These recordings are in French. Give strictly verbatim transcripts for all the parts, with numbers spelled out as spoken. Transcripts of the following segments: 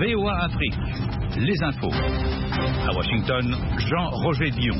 V O A Afrique, les infos. À Washington, Jean-Roger Dion.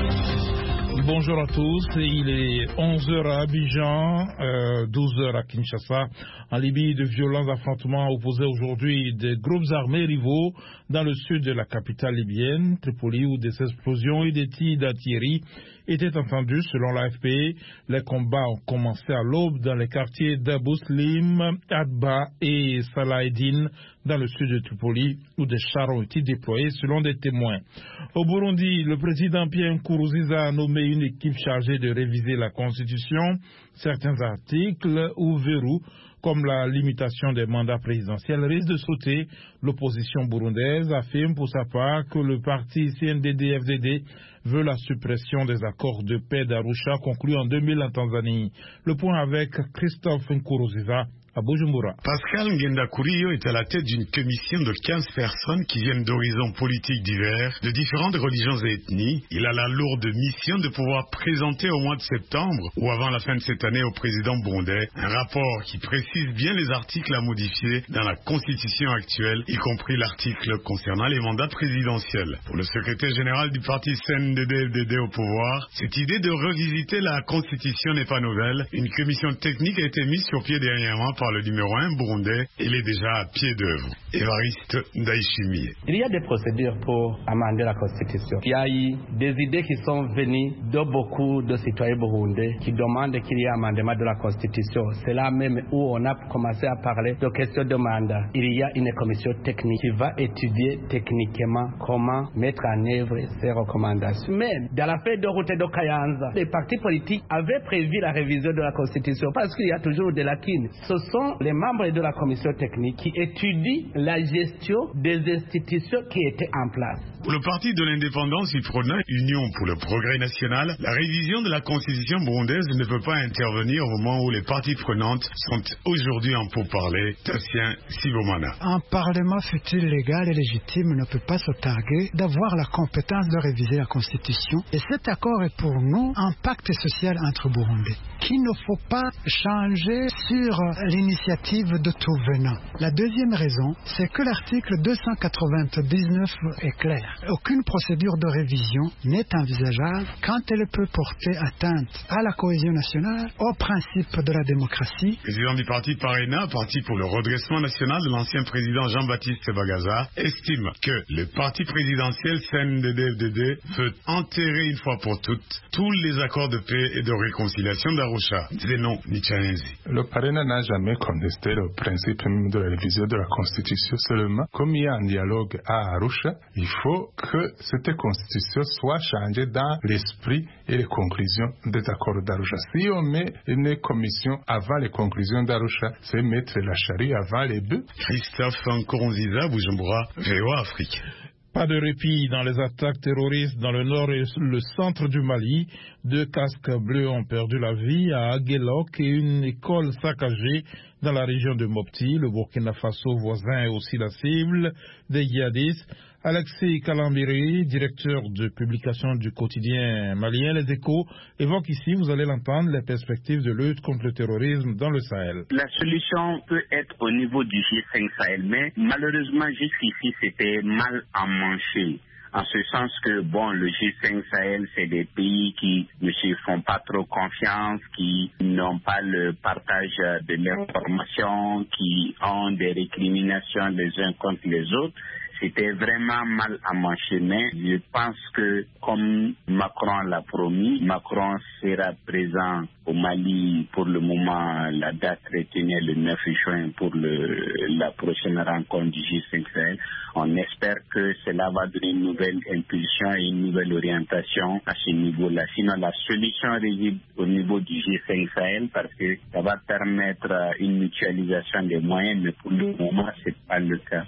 Bonjour à tous, il est onze heures à Abidjan, euh, douze heures à Kinshasa. En Libye, de violents affrontements opposaient aujourd'hui des groupes armés rivaux dans le sud de la capitale libyenne, Tripoli, où des explosions et des tirs d'artillerie étaient entendus selon l'A F P. Les combats ont commencé à l'aube dans les quartiers d'Abou-Slim, Adba et Salah-Eddine, dans le sud de Tripoli, où des chars ont été déployés selon des témoins. Au Burundi, le président Pierre Nkurunziza a nommé une équipe chargée de réviser la Constitution. Certains articles ou verrous, comme la limitation des mandats présidentiels, risquent de sauter. L'opposition burundaise affirme pour sa part que le parti C N D D F D D veut la suppression des accords de paix d'Arusha conclus en deux mille en Tanzanie. Le point avec Christophe Nkurunziza à Bujumbura. Pascal Ngendakuriyo est à la tête d'une commission de quinze personnes qui viennent d'horizons politiques divers, de différentes religions et ethnies. Il a la lourde mission de pouvoir présenter au mois de septembre ou avant la fin de cette année au président burundais un rapport qui précise bien les articles à modifier dans la constitution actuelle, y compris l'article concernant les mandats présidentiels. Pour le secrétaire général du parti C N D D F D D au pouvoir, cette idée de revisiter la constitution n'est pas nouvelle. Une commission technique a été mise sur pied dernièrement par le numéro un burundais, il est déjà à pied d'œuvre. Évariste Ndayishimiye. Il y a des procédures pour amender la Constitution. Il y a eu des idées qui sont venues de beaucoup de citoyens burundais qui demandent qu'il y ait un amendement de la Constitution. C'est là même où on a commencé à parler de questions de mandat. Il y a une commission technique qui va étudier techniquement comment mettre en œuvre ces recommandations. Mais dans la feuille de route de Kayanza, les partis politiques avaient prévu la révision de la Constitution parce qu'il y a toujours des lacunes. Ce sont les membres de la commission technique qui étudient la gestion des institutions qui étaient en place. Pour le parti de l'indépendance, il prône Union pour le progrès national. La révision de la constitution burundaise ne peut pas intervenir au moment où les parties prenantes sont aujourd'hui en pourparlers. Tassien Sibomana. Un parlement futur légal et légitime ne peut pas se targuer d'avoir la compétence de réviser la constitution. Et cet accord est pour nous un pacte social entre Burundais qu'il ne faut pas changer sur l'initiative de tout venant. La deuxième raison, c'est que l'article deux cent quatre-vingt-dix-neuf est clair. Aucune procédure de révision n'est envisageable quand elle peut porter atteinte à la cohésion nationale, au principe de la démocratie. Président du parti Parena, parti pour le redressement national de l'ancien président Jean-Baptiste Bagaza, estime que le parti présidentiel C N D D F D D veut enterrer une fois pour toutes tous les accords de paix et de réconciliation d'Arusha. Zeno Nichanenzi. Le Parena n'a jamais contesté le principe même de la révision de la Constitution. Seulement, comme il y a un dialogue à Arusha, il faut que cette Constitution soit changée dans l'esprit et les conclusions des accords d'Arusha. Si on met une commission avant les conclusions d'Arusha, c'est mettre la charrue avant les bœufs. Christophe Nkurunziza, Bujumbura, V O A Afrique. Pas de répit dans les attaques terroristes dans le nord et le centre du Mali. Deux casques bleus ont perdu la vie à Aguelok et une école saccagée dans la région de Mopti. Le Burkina Faso voisin est aussi la cible des djihadistes. Alexis Kalambiri, directeur de publication du quotidien malien Les Échos, évoque ici, vous allez l'entendre, les perspectives de lutte contre le terrorisme dans le Sahel. La solution peut être au niveau du G cinq Sahel, mais malheureusement jusqu'ici c'était mal emmanché. En ce sens que, bon, le G cinq Sahel, c'est des pays qui ne se font pas trop confiance, qui n'ont pas le partage de l'information, qui ont des récriminations les uns contre les autres. C'était vraiment mal emmanché, mais je pense que, comme Macron l'a promis, Macron sera présent au Mali pour le moment. La date retenue est le neuf juin pour le, la prochaine rencontre du G cinq Sahel. On espère que cela va donner une nouvelle impulsion et une nouvelle orientation à ce niveau-là. Sinon, la solution réside au niveau du G cinq Sahel parce que ça va permettre une mutualisation des moyens, mais pour le moment, ce n'est pas le cas.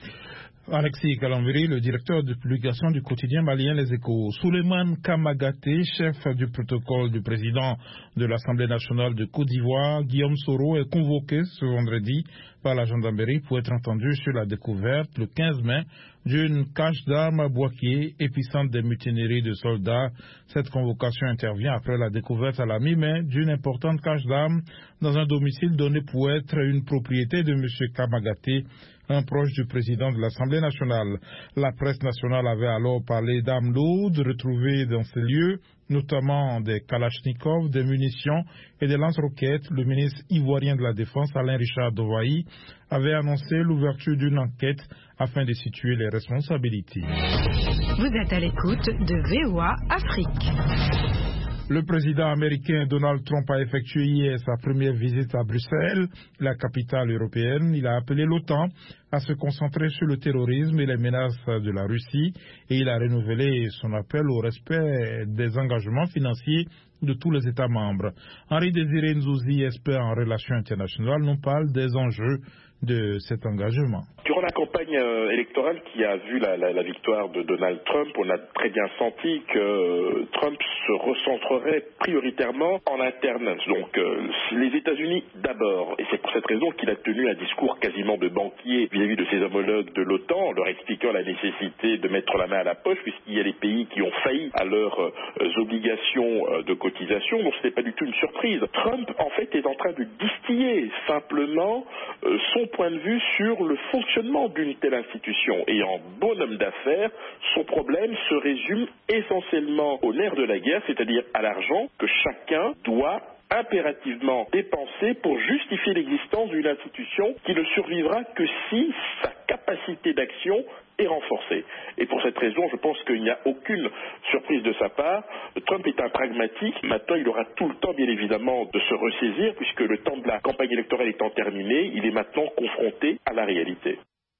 Alexis Kalambiri, le directeur de publication du quotidien malien Les Échos. Souleymane Kamagaté, chef du protocole du président de l'Assemblée nationale de Côte d'Ivoire, Guillaume Soro, est convoqué ce vendredi par la gendarmerie pour être entendu sur la découverte le quinze mai d'une cache d'armes à Boaké, épicentre des mutineries de soldats. Cette convocation intervient après la découverte à la mi-mai d'une importante cache d'armes dans un domicile donné pour être une propriété de M. Kamagaté un proche du président de l'Assemblée nationale. La presse nationale avait alors parlé d'armes lourdes retrouvées dans ces lieux, notamment des kalachnikovs, des munitions et des lance-roquettes. Le ministre ivoirien de la Défense, Alain Richard Dovaï, avait annoncé l'ouverture d'une enquête afin de situer les responsabilités. Vous êtes à l'écoute de V O A Afrique. Le président américain Donald Trump a effectué hier sa première visite à Bruxelles, la capitale européenne. Il a appelé l'OTAN à se concentrer sur le terrorisme et les menaces de la Russie et il a renouvelé son appel au respect des engagements financiers de tous les États membres. Henri Désiré Nzouzi, expert en relations internationales, nous parle des enjeux de cet engagement. Durant la campagne euh, électorale qui a vu la, la, la victoire de Donald Trump, on a très bien senti que euh, Trump se recentrerait prioritairement en interne. Donc euh, les États-Unis d'abord. Et c'est pour cette raison qu'il a tenu un discours quasiment de banquier vis-à-vis de ses homologues de l'OTAN, en leur expliquant la nécessité de mettre la main à la poche, puisqu'il y a des pays qui ont failli à leurs euh, obligations euh, de cotisation. Donc ce n'est pas du tout une surprise. Trump, en fait, est en train de distiller simplement euh, son point de vue sur le fonctionnement d'une telle institution. Et en bon homme d'affaires, son problème se résume essentiellement au nerf de la guerre, c'est-à-dire à l'argent que chacun doit impérativement dépenser pour justifier l'existence d'une institution qui ne survivra que si sa capacité d'action est renforcée. Et pour cette raison, je pense qu'il n'y a aucune surprise de sa part. Trump est un pragmatique. Maintenant, il aura tout le temps, bien évidemment, de se ressaisir, puisque le temps de la campagne électorale étant terminé, il est maintenant confronté à la réalité.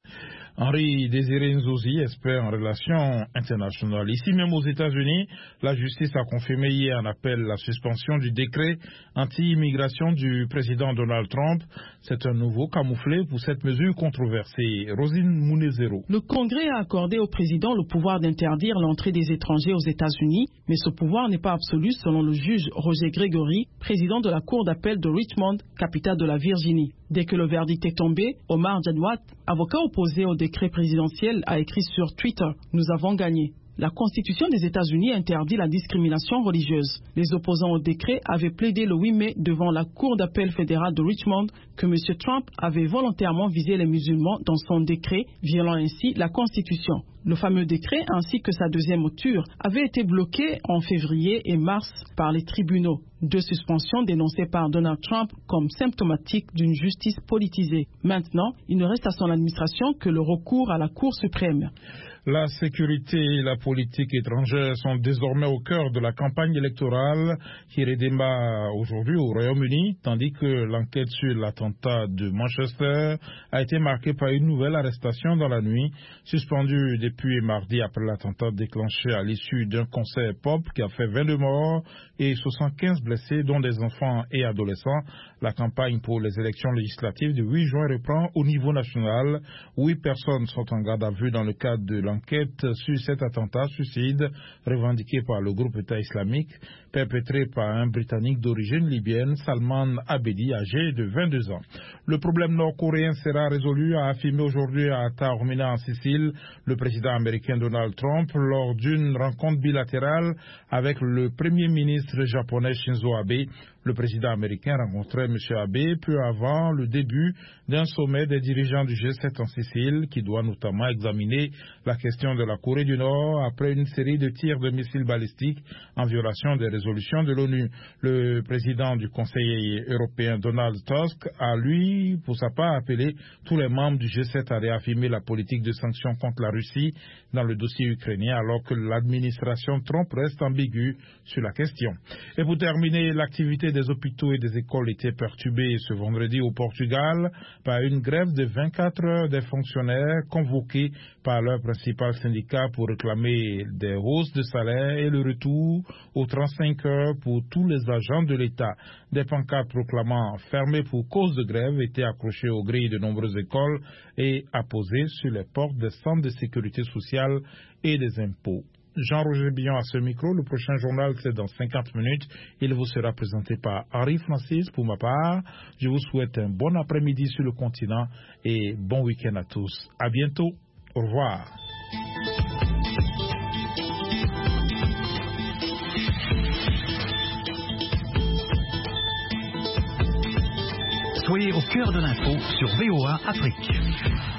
Henri Désiré Nzouzi, expert en relations internationales. Ici même aux États-Unis, la justice a confirmé hier un appel la suspension du décret anti-immigration du président Donald Trump. C'est un nouveau camouflet pour cette mesure controversée. Rosine Mounezero. Le Congrès a accordé au président le pouvoir d'interdire l'entrée des étrangers aux États-Unis, mais ce pouvoir n'est pas absolu selon le juge Roger Gregory, président de la Cour d'appel de Richmond, capitale de la Virginie. Dès que le verdict est tombé, Omar Jadwat, avocat opposé au décret présidentiel, a écrit sur Twitter « Nous avons gagné ». La Constitution des États-Unis interdit la discrimination religieuse. Les opposants au décret avaient plaidé le huit mai devant la Cour d'appel fédérale de Richmond que M. Trump avait volontairement visé les musulmans dans son décret, violant ainsi la Constitution. Le fameux décret, ainsi que sa deuxième mouture, avait été bloqué en février et mars par les tribunaux. Deux suspensions dénoncées par Donald Trump comme symptomatiques d'une justice politisée. Maintenant, il ne reste à son administration que le recours à la Cour suprême. La sécurité et la politique étrangère sont désormais au cœur de la campagne électorale qui redémarre aujourd'hui au Royaume-Uni, tandis que l'enquête sur l'attentat de Manchester a été marquée par une nouvelle arrestation dans la nuit, suspendue depuis mardi après l'attentat déclenché à l'issue d'un concert pop qui a fait vingt-deux morts et soixante-quinze blessés, dont des enfants et adolescents. La campagne pour les élections législatives du huit juin reprend au niveau national. Huit personnes sont en garde à vue dans le cadre de l'enquête sur cet attentat suicide revendiqué par le groupe État islamique, perpétré par un Britannique d'origine libyenne, Salman Abedi, âgé de vingt-deux ans. Le problème nord-coréen sera résolu, a affirmé aujourd'hui à Taormina en Sicile le président américain Donald Trump lors d'une rencontre bilatérale avec le premier ministre japonais Shinzo Abe. Le président américain rencontrait M. Abe peu avant le début d'un sommet des dirigeants du G sept en Sicile qui doit notamment examiner la question de la Corée du Nord après une série de tirs de missiles balistiques en violation des résolutions de l'ONU. Le président du Conseil européen Donald Tusk a, lui, pour sa part, appelé tous les membres du G sept à réaffirmer la politique de sanctions contre la Russie dans le dossier ukrainien alors que l'administration Trump reste ambiguë sur la question. Et pour terminer, l'activité des hôpitaux et des écoles était perturbée ce vendredi au Portugal par une grève de vingt-quatre heures des fonctionnaires convoqués par leur principal syndicat pour réclamer des hausses de salaire et le retour aux trente-cinq heures pour tous les agents de l'État. Des pancartes proclamant fermées pour cause de grève étaient accrochées aux grilles de nombreuses écoles et apposées sur les portes des centres de sécurité sociale et des impôts. Jean-Roger Billon à ce micro. Le prochain journal, c'est dans cinquante minutes. Il vous sera présenté par Henri Francis. Pour ma part, je vous souhaite un bon après-midi sur le continent et bon week-end à tous. À bientôt. Au revoir. Soyez au cœur de l'info sur V O A Afrique.